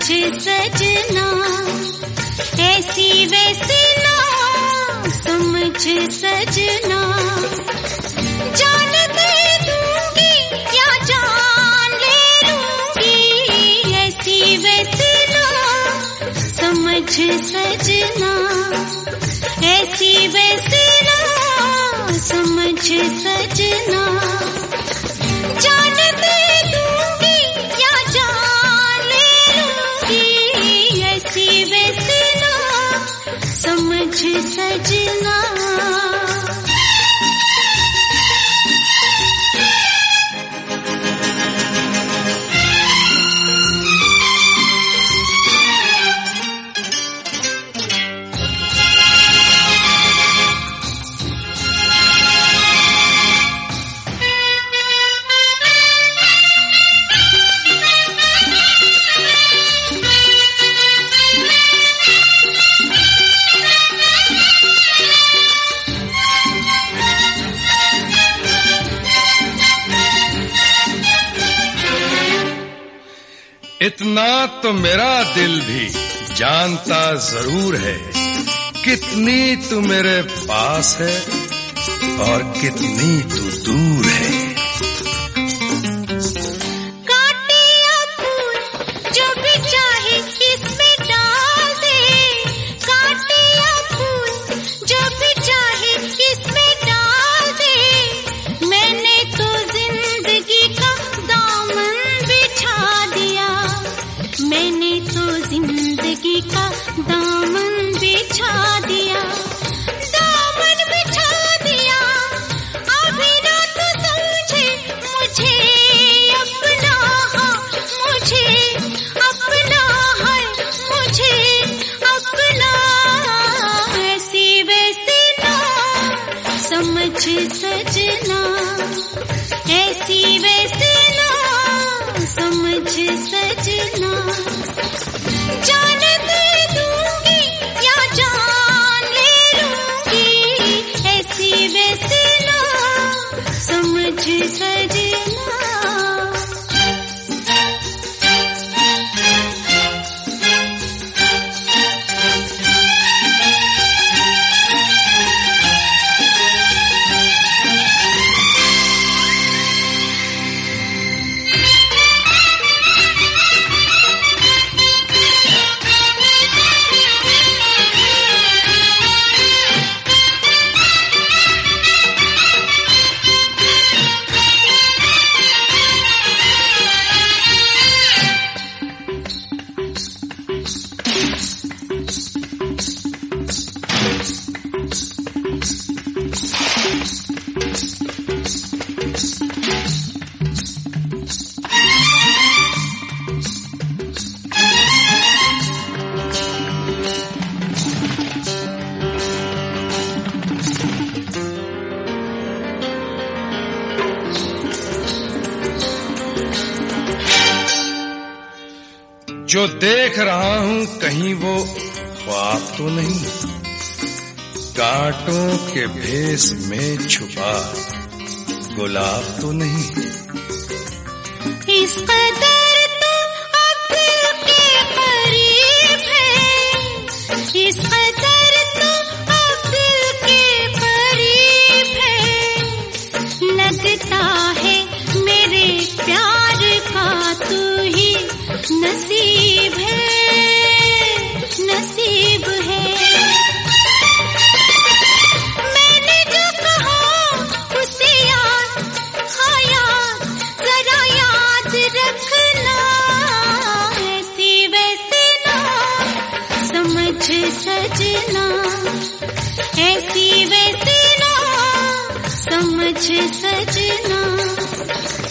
सजना, ऐसी वैसी ना समझ सजना। जान दे दूंगी या जान ले लूंगी, ऐसी वैसी ना समझ सजना, ऐसी वैसी ना समझ सजना। जान दे दूंगी या जान ले लूंगी, ऐसी वैसी ना समझ सजना। इतना तो मेरा दिल भी जानता जरूर है, कितनी तू मेरे पास है और कितनी तू दूर है। काटे या फूल जो भी चाहे इसमें डाल दे, काटे या फूल जो भी चाहे इसमें डाल दे। मैंने तो जिंदगी का दामन बिछा दिया, मैंने तो जिंदगी का दामन बिछा दिया, दामन बिछा दिया। अभी ना तो समझे मुझे अपना, मुझे अपना है, मुझे अपना। ऐसी वैसी ना समझ सजना, ऐसी वैसी ना समझ सजना। जान दे दूंगी या जान ले लूंगी, ऐसी वैसी ना समझ सजना। जो देख रहा हूं कहीं वो ख्वाब तो नहीं, कांटों के भेस में छुपा गुलाब तो नहीं। इस कदर तो अब दिल के करीब है, इस कदर तो अब दिल के करीब है। लगता है मेरे प्यार का तू ही नसीब है, नसीब है। मैंने जो कहा उसे याद, हाँ याद, जरा याद रखना। ऐसी वैसी ना समझ सजना, ऐसी वैसी ना समझ सजना।